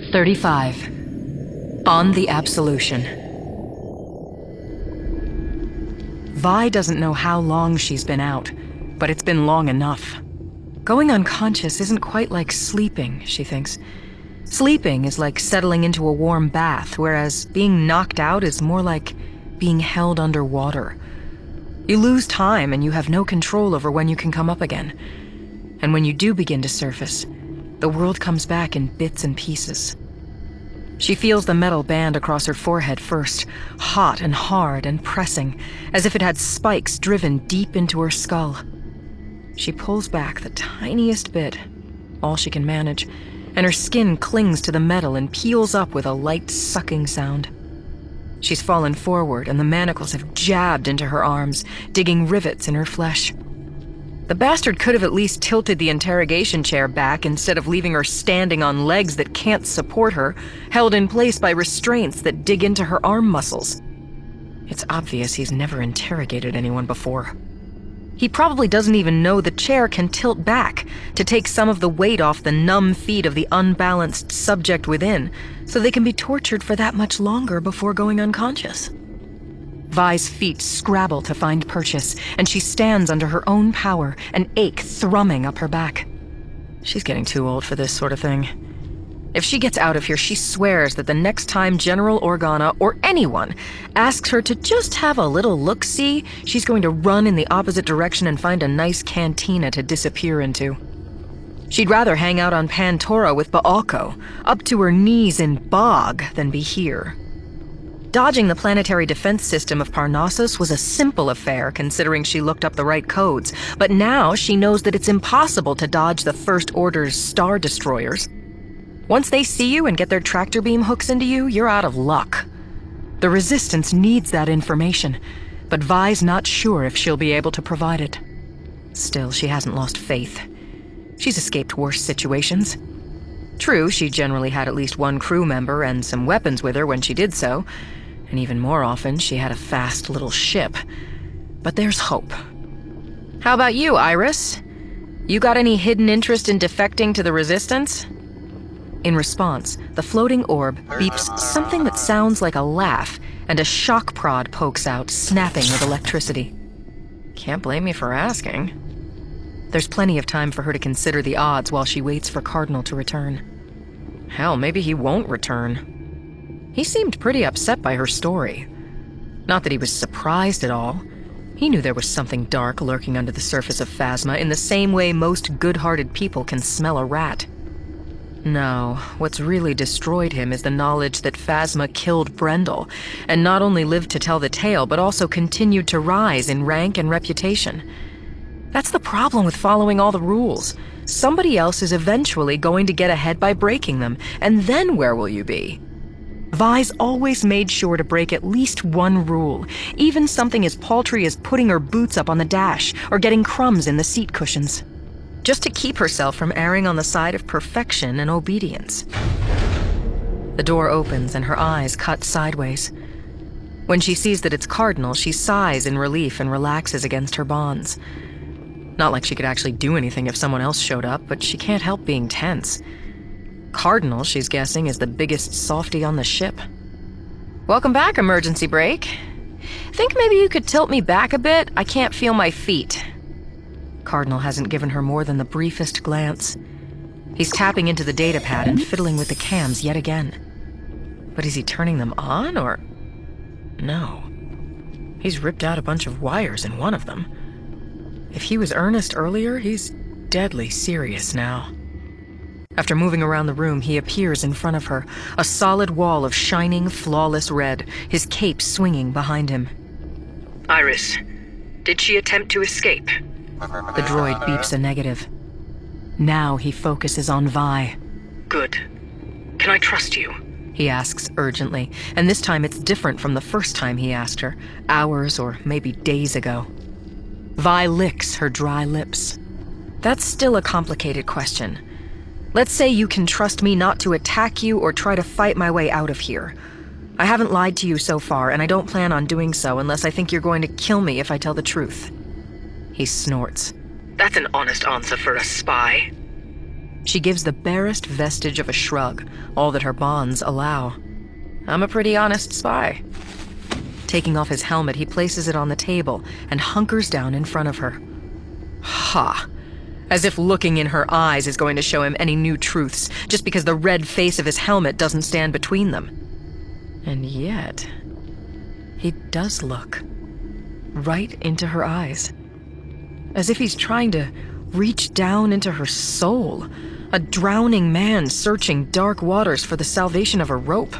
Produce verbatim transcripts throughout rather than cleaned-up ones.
thirty-five. On the Absolution. Vi doesn't know how long she's been out, but it's been long enough. Going unconscious isn't quite like sleeping, she thinks. Sleeping is like settling into a warm bath, whereas being knocked out is more like being held underwater. You lose time and you have no control over when you can come up again. And when you do begin to surface, the world comes back in bits and pieces. She feels the metal band across her forehead first, hot and hard and pressing, as if it had spikes driven deep into her skull. She pulls back the tiniest bit, all she can manage, and her skin clings to the metal and peels up with a light sucking sound. She's fallen forward and the manacles have jabbed into her arms, digging rivets in her flesh. The bastard could have at least tilted the interrogation chair back instead of leaving her standing on legs that can't support her, held in place by restraints that dig into her arm muscles. It's obvious he's never interrogated anyone before. He probably doesn't even know the chair can tilt back to take some of the weight off the numb feet of the unbalanced subject within, so they can be tortured for that much longer before going unconscious. Vi's feet scrabble to find purchase, and she stands under her own power, an ache thrumming up her back. She's getting too old for this sort of thing. If she gets out of here, she swears that the next time General Organa, or anyone, asks her to just have a little look-see, she's going to run in the opposite direction and find a nice cantina to disappear into. She'd rather hang out on Pantora with Baalco, up to her knees in bog, than be here. Dodging the planetary defense system of Parnassus was a simple affair, considering she looked up the right codes, but now she knows that it's impossible to dodge the First Order's star destroyers. Once they see you and get their tractor beam hooks into you, you're out of luck. The Resistance needs that information, but Vi's not sure if she'll be able to provide it. Still, she hasn't lost faith. She's escaped worse situations. True, she generally had at least one crew member and some weapons with her when she did so, and even more often, she had a fast little ship. But there's hope. How about you, Iris? You got any hidden interest in defecting to the Resistance? In response, the floating orb beeps something that sounds like a laugh, and a shock prod pokes out, snapping with electricity. Can't blame me for asking. There's plenty of time for her to consider the odds while she waits for Cardinal to return. Hell, maybe he won't return. He seemed pretty upset by her story. Not that he was surprised at all. He knew there was something dark lurking under the surface of Phasma in the same way most good-hearted people can smell a rat. No, what's really destroyed him is the knowledge that Phasma killed Brendel, and not only lived to tell the tale, but also continued to rise in rank and reputation. That's the problem with following all the rules. Somebody else is eventually going to get ahead by breaking them, and then where will you be? Vi's always made sure to break at least one rule, even something as paltry as putting her boots up on the dash or getting crumbs in the seat cushions, just to keep herself from erring on the side of perfection and obedience. The door opens and her eyes cut sideways. When she sees that it's Cardinal, she sighs in relief and relaxes against her bonds. Not like she could actually do anything if someone else showed up, but she can't help being tense. Cardinal, she's guessing, is the biggest softy on the ship. Welcome back, emergency brake. Think maybe you could tilt me back a bit? I can't feel my feet. Cardinal hasn't given her more than the briefest glance. He's tapping into the datapad and fiddling with the cams yet again. But is he turning them on, or... No. He's ripped out a bunch of wires in one of them. If he was earnest earlier, he's deadly serious now. After moving around the room, he appears in front of her, a solid wall of shining, flawless red, his cape swinging behind him. Iris, did she attempt to escape? The droid beeps a negative. Now he focuses on Vi. Good. Can I trust you? He asks urgently, and this time it's different from the first time he asked her, hours or maybe days ago. Vi licks her dry lips. That's still a complicated question. Let's say you can trust me not to attack you or try to fight my way out of here. I haven't lied to you so far, and I don't plan on doing so unless I think you're going to kill me if I tell the truth. He snorts. That's an honest answer for a spy. She gives the barest vestige of a shrug, all that her bonds allow. I'm a pretty honest spy. Taking off his helmet, he places it on the table and hunkers down in front of her. Ha! As if looking in her eyes is going to show him any new truths, just because the red face of his helmet doesn't stand between them. And yet, he does look. Right into her eyes. As if he's trying to reach down into her soul. A drowning man searching dark waters for the salvation of a rope.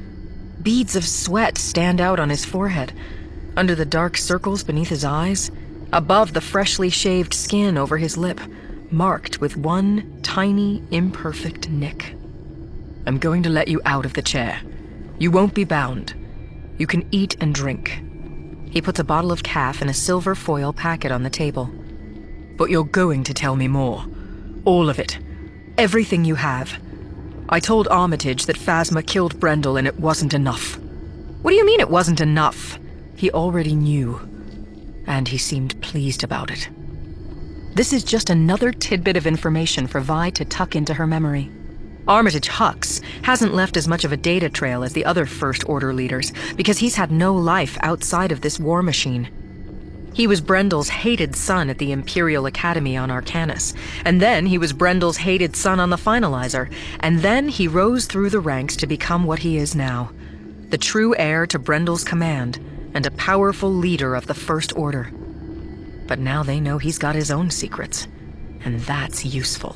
Beads of sweat stand out on his forehead, under the dark circles beneath his eyes, above the freshly shaved skin over his lip, marked with one tiny, imperfect nick. I'm going to let you out of the chair. You won't be bound. You can eat and drink. He puts a bottle of calf in a silver foil packet on the table. But you're going to tell me more. All of it. Everything you have. I told Armitage that Phasma killed Brendel and it wasn't enough. What do you mean it wasn't enough? He already knew. And he seemed pleased about it. This is just another tidbit of information for Vi to tuck into her memory. Armitage Hux hasn't left as much of a data trail as the other First Order leaders because he's had no life outside of this war machine. He was Brendel's hated son at the Imperial Academy on Arcanus, and then he was Brendel's hated son on the Finalizer, and then he rose through the ranks to become what he is now, the true heir to Brendel's command and a powerful leader of the First Order. But now they know he's got his own secrets, and that's useful.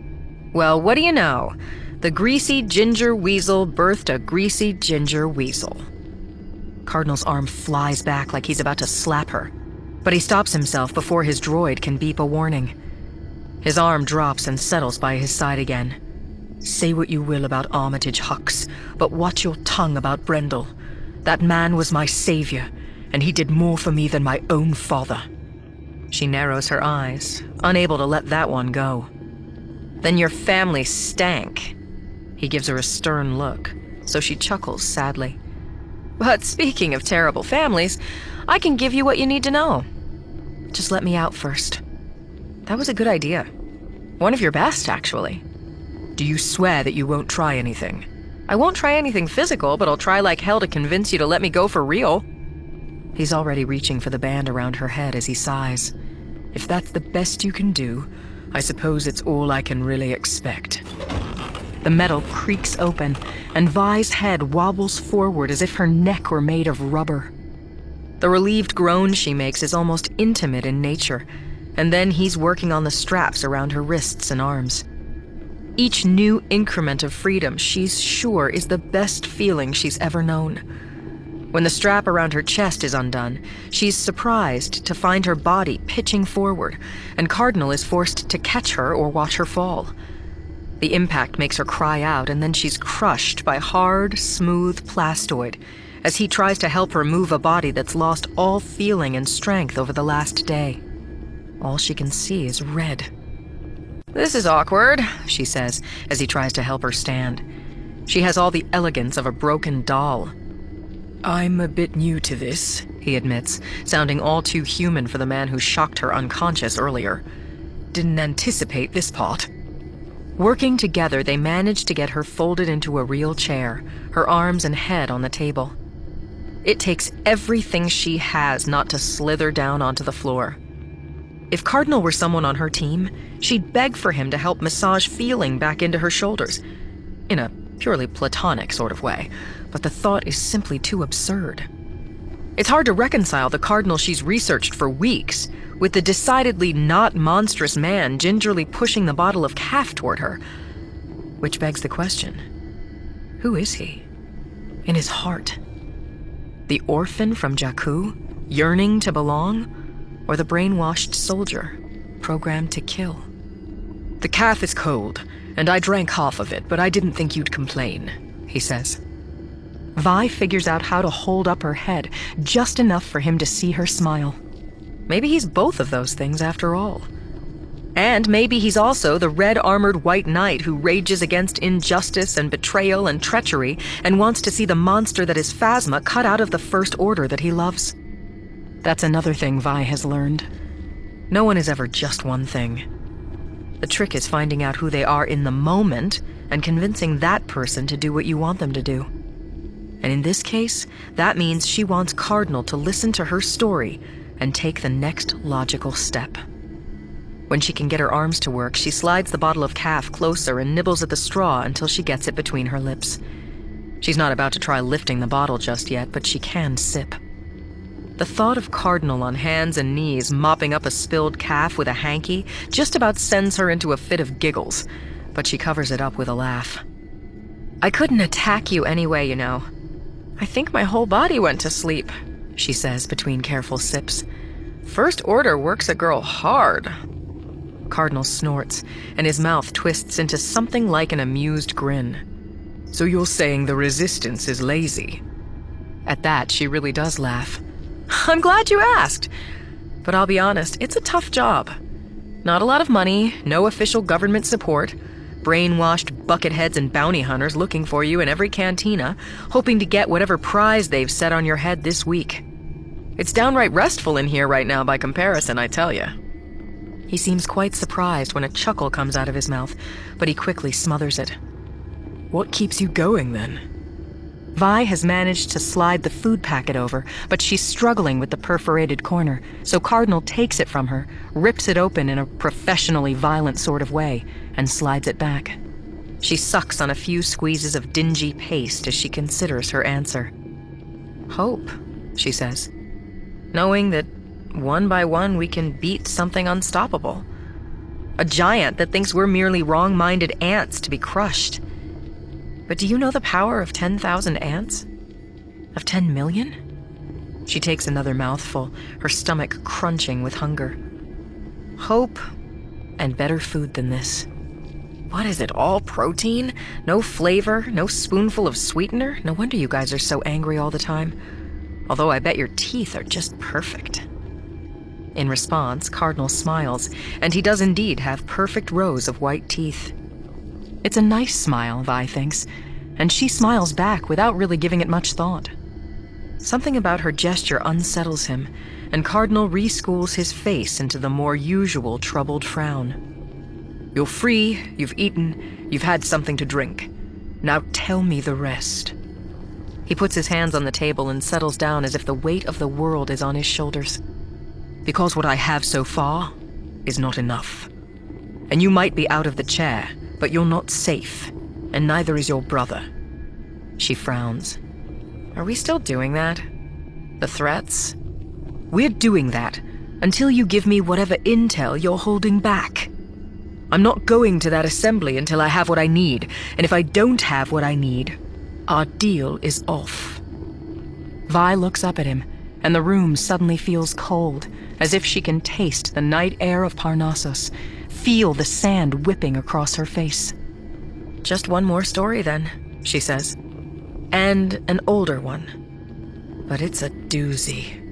Well, what do you know? The greasy ginger weasel birthed a greasy ginger weasel. Cardinal's arm flies back like he's about to slap her, but he stops himself before his droid can beep a warning. His arm drops and settles by his side again. Say what you will about Armitage Hux, but watch your tongue about Brendel. That man was my savior, and he did more for me than my own father. She narrows her eyes, unable to let that one go. Then your family stank. He gives her a stern look, so she chuckles sadly. But speaking of terrible families, I can give you what you need to know. Just let me out first. That was a good idea. One of your best, actually. Do you swear that you won't try anything? I won't try anything physical, but I'll try like hell to convince you to let me go for real. He's already reaching for the band around her head as he sighs. If that's the best you can do, I suppose it's all I can really expect. The metal creaks open, and Vi's head wobbles forward as if her neck were made of rubber. The relieved groan she makes is almost intimate in nature, and then he's working on the straps around her wrists and arms. Each new increment of freedom she's sure is the best feeling she's ever known. When the strap around her chest is undone, she's surprised to find her body pitching forward, and Cardinal is forced to catch her or watch her fall. The impact makes her cry out, and then she's crushed by hard, smooth plastoid as he tries to help her move a body that's lost all feeling and strength over the last day. All she can see is red. This is awkward, she says as he tries to help her stand. She has all the elegance of a broken doll. I'm a bit new to this, he admits, sounding all too human for the man who shocked her unconscious earlier. Didn't anticipate this part. Working together, they manage to get her folded into a real chair, her arms and head on the table. It takes everything she has not to slither down onto the floor. If Cardinal were someone on her team, she'd beg for him to help massage feeling back into her shoulders, in a purely platonic sort of way, but the thought is simply too absurd. It's hard to reconcile the Cardinal she's researched for weeks with the decidedly not monstrous man gingerly pushing the bottle of calf toward her. Which begs the question, who is he? In his heart? The orphan from Jakku, yearning to belong? Or the brainwashed soldier, programmed to kill? The calf is cold, and I drank half of it, but I didn't think you'd complain, he says. Vi figures out how to hold up her head, just enough for him to see her smile. Maybe he's both of those things after all. And maybe he's also the red-armored white knight who rages against injustice and betrayal and treachery and wants to see the monster that is Phasma cut out of the First Order that he loves. That's another thing Vi has learned. No one is ever just one thing. The trick is finding out who they are in the moment and convincing that person to do what you want them to do. And in this case, that means she wants Cardinal to listen to her story and take the next logical step. When she can get her arms to work, she slides the bottle of calf closer and nibbles at the straw until she gets it between her lips. She's not about to try lifting the bottle just yet, but she can sip. The thought of Cardinal on hands and knees mopping up a spilled calf with a hanky just about sends her into a fit of giggles, but she covers it up with a laugh. "I couldn't attack you anyway, you know. I think my whole body went to sleep," she says between careful sips. "First Order works a girl hard." Cardinal snorts, and his mouth twists into something like an amused grin. "So you're saying the Resistance is lazy?" At that, she really does laugh. "I'm glad you asked. But I'll be honest, it's a tough job. Not a lot of money, no official government support, brainwashed bucketheads and bounty hunters looking for you in every cantina, hoping to get whatever prize they've set on your head this week. It's downright restful in here right now by comparison, I tell you." He seems quite surprised when a chuckle comes out of his mouth, but he quickly smothers it. "What keeps you going, then?" Vi has managed to slide the food packet over, but she's struggling with the perforated corner, so Cardinal takes it from her, rips it open in a professionally violent sort of way, and slides it back. She sucks on a few squeezes of dingy paste as she considers her answer. "Hope," she says, "knowing that one by one we can beat something unstoppable. A giant that thinks we're merely wrong-minded ants to be crushed. But do you know the power of ten thousand ants? Of ten million? She takes another mouthful, her stomach crunching with hunger. Hope, and better food than this. What is it, all protein? No flavor, no spoonful of sweetener? No wonder you guys are so angry all the time. Although I bet your teeth are just perfect." In response, Cardinal smiles, and he does indeed have perfect rows of white teeth. It's a nice smile, Vi thinks, and she smiles back without really giving it much thought. Something about her gesture unsettles him, and Cardinal reschools his face into the more usual troubled frown. "You're free, you've eaten, you've had something to drink. Now tell me the rest." He puts his hands on the table and settles down as if the weight of the world is on his shoulders. "Because what I have so far is not enough. And you might be out of the chair, but you're not safe, and neither is your brother." She frowns. "Are we still doing that? The threats?" "We're doing that until you give me whatever intel you're holding back. I'm not going to that assembly until I have what I need, and if I don't have what I need, our deal is off." Vi looks up at him, and the room suddenly feels cold, as if she can taste the night air of Parnassus, feel the sand whipping across her face. "Just one more story, then," she says. "And an older one. But it's a doozy."